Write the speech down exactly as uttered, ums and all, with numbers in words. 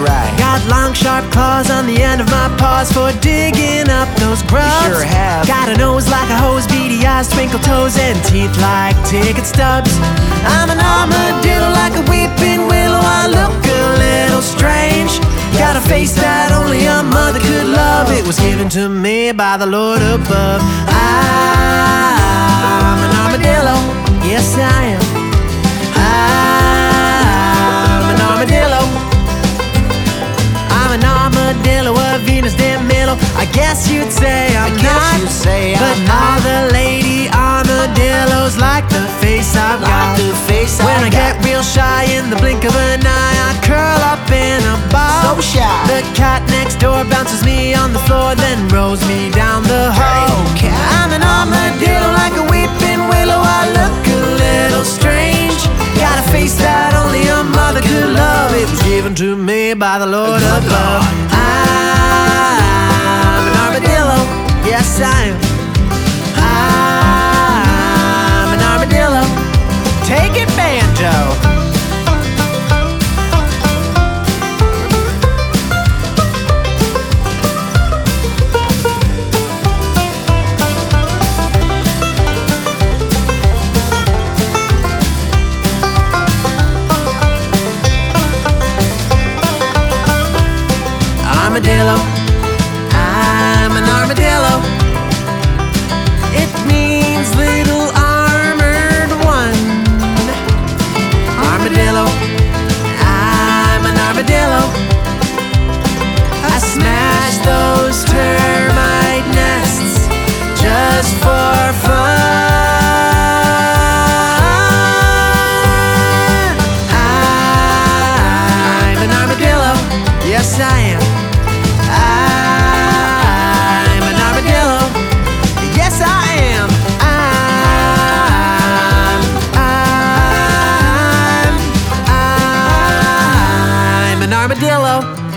right. Got long sharp claws on the end of my paws for digging up those grubs. You sure have. Got a nose like a hose, beady eyes, twinkle toes, and teeth like ticket stubs. I'm an armadillo like a weeping willow. I look a little strange. Got a face that only a mother could love. It was given to me by the Lord above. I'm an armadillo, yes I am. I'm an armadillo. I'm an armadillo, a Venus de Milo. I guess you'd say I'm I guess not, you'd say but I'm all not. the lady armadillos like the face I've got. Like the face When I I got. get real shy in the blink of an eye, I curl up in a ball. So shy. The cat next door bounces me on the floor, then rolls me down the hall. Hey, cat. I'm an armadillo like a weeping willow. I look a little strange. Got a face that only a mother could love. It was given to me by the Lord Good above. Lord. I'm an armadillo, yes I am. I'm an armadillo. Take it, banjo. Armadillo, I'm an armadillo. It means little armored one. Armadillo, I'm an armadillo. I smash those termite nests just for fun. I'm an armadillo, yes I am. I'm an armadillo. Yes, I am. I'm, I'm, I'm an armadillo.